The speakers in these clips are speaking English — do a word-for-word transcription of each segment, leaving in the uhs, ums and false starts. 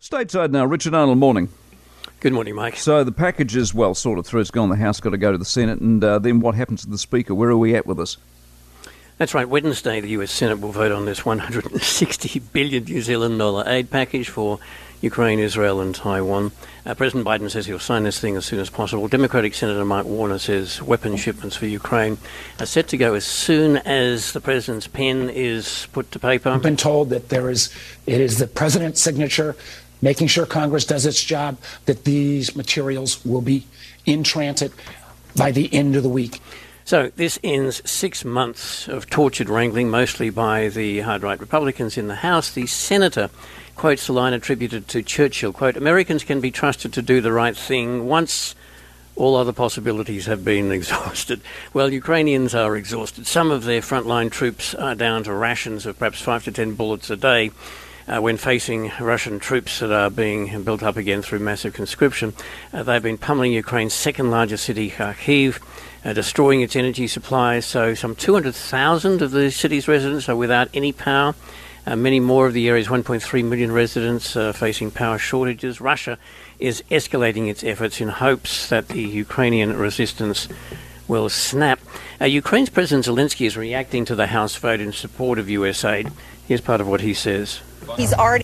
Stateside now, Richard Arnold, morning. Good morning, Mike. So the package is, well, sort of through. It's gone. The House got to go to the Senate, and uh, then what happens to the Speaker? Where are we at with this? That's right. Wednesday, the U S Senate will vote on this one hundred sixty billion New Zealand dollar aid package for Ukraine, Israel and Taiwan. Uh, President Biden says he'll sign this thing as soon as possible. Democratic Senator Mike Warner says weapon shipments for Ukraine are set to go as soon as the president's pen is put to paper. I've been told that there is, it is the president's signature, making sure Congress does its job, that these materials will be in transit by the end of the week. So this ends six months of tortured wrangling, mostly by the hard-right Republicans in the House. The senator quotes the line attributed to Churchill, quote, "Americans can be trusted to do the right thing once all other possibilities have been exhausted." Well, Ukrainians are exhausted. Some of their frontline troops are down to rations of perhaps five to ten bullets a day uh, when facing Russian troops that are being built up again through massive conscription. Uh, they've been pummeling Ukraine's second largest city, Kharkiv, Uh, destroying its energy supplies. So some two hundred thousand of the city's residents are without any power. Uh, many more of the area's one point three million residents are facing power shortages. Russia is escalating its efforts in hopes that the Ukrainian resistance will snap. Uh, Ukraine's President Zelensky is reacting to the House vote in support of U S aid. Here's part of what he says. He's already...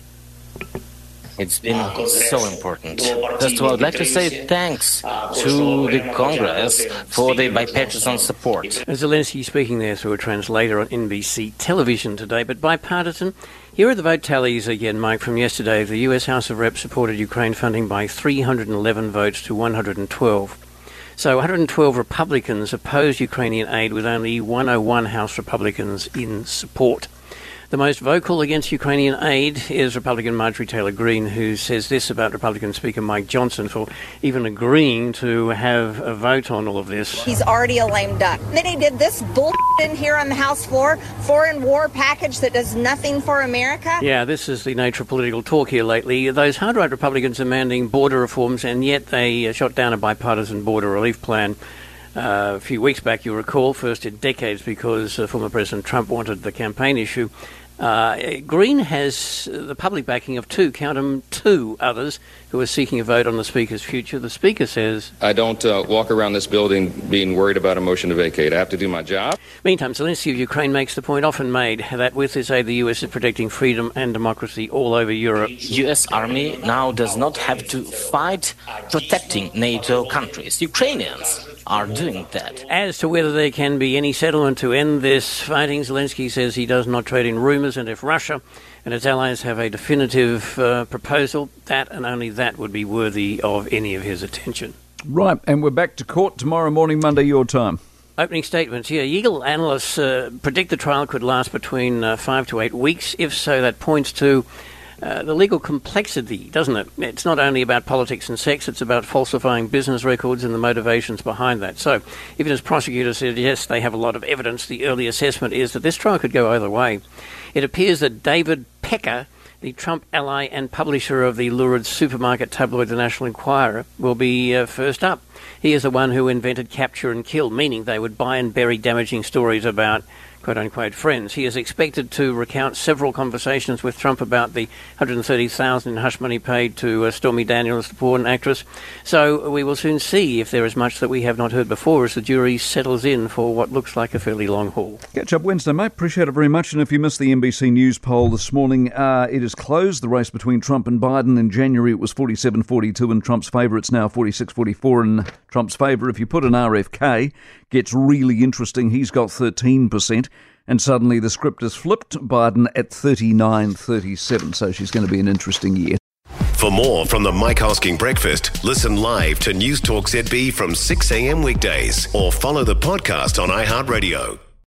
It's been so important. First of all, I'd like to say thanks to the Congress for the bipartisan support. Zelensky speaking there through a translator on N B C television today, but bipartisan. Here are the vote tallies again, Mike, from yesterday. The U S House of Reps supported Ukraine funding by three hundred eleven votes to one hundred twelve. So one hundred twelve Republicans opposed Ukrainian aid, with only one hundred one House Republicans in support. The most vocal against Ukrainian aid is Republican Marjorie Taylor Greene, who says this about Republican Speaker Mike Johnson for even agreeing to have a vote on all of this. He's already a lame duck. Then he did this bullshit in here on the House floor, foreign war package that does nothing for America. Yeah, this is the nature of political talk here lately. Those hard-right Republicans demanding border reforms, and yet they shot down a bipartisan border relief plan Uh, a few weeks back, you recall, first in decades, because uh, former President Trump wanted the campaign issue. Uh, Greene has the public backing of two, count them, two others who are seeking a vote on the Speaker's future. The Speaker says, I don't uh, walk around this building being worried about a motion to vacate. I have to do my job. Meantime, Zelensky of Ukraine makes the point often made that with this aid, the U S is protecting freedom and democracy all over Europe. U S Army now does not have to fight protecting NATO countries. Ukrainians are doing that. As to whether there can be any settlement to end this fighting, Zelensky says he does not trade in rumours, and if Russia and its allies have a definitive uh, proposal, that and only that would be worthy of any of his attention. Right, and we're back to court tomorrow morning, Monday, your time. Opening statements here. Eagle analysts uh, predict the trial could last between uh, five to eight weeks. If so, that points to Uh, the legal complexity, doesn't it? It's not only about politics and sex, it's about falsifying business records and the motivations behind that. So, even as prosecutors said, yes, they have a lot of evidence, the early assessment is that this trial could go either way. It appears that David Pecker, the Trump ally and publisher of the lurid supermarket tabloid The National Enquirer, will be uh, first up. He is the one who invented capture and kill, meaning they would buy and bury damaging stories about quote-unquote friends. He is expected to recount several conversations with Trump about the one hundred thirty thousand dollars in hush money paid to uh, Stormy Daniels, the porn actress. So we will soon see if there is much that we have not heard before as the jury settles in for what looks like a fairly long haul. Catch up Wednesday, mate. Appreciate it very much. And if you missed the N B C News poll this morning, uh, it is closed. The race between Trump and Biden in January, it was forty-seven forty-two in Trump's favour. It's now forty-six forty-four in Trump's favour. If you put an R F K, gets really interesting. He's got thirteen percent. And suddenly the script is flipped. Biden at thirty-nine thirty-seven. So she's going to be an interesting year. For more from the Mike Hosking Breakfast, listen live to News Talk Z B from six a.m. weekdays or follow the podcast on iHeartRadio.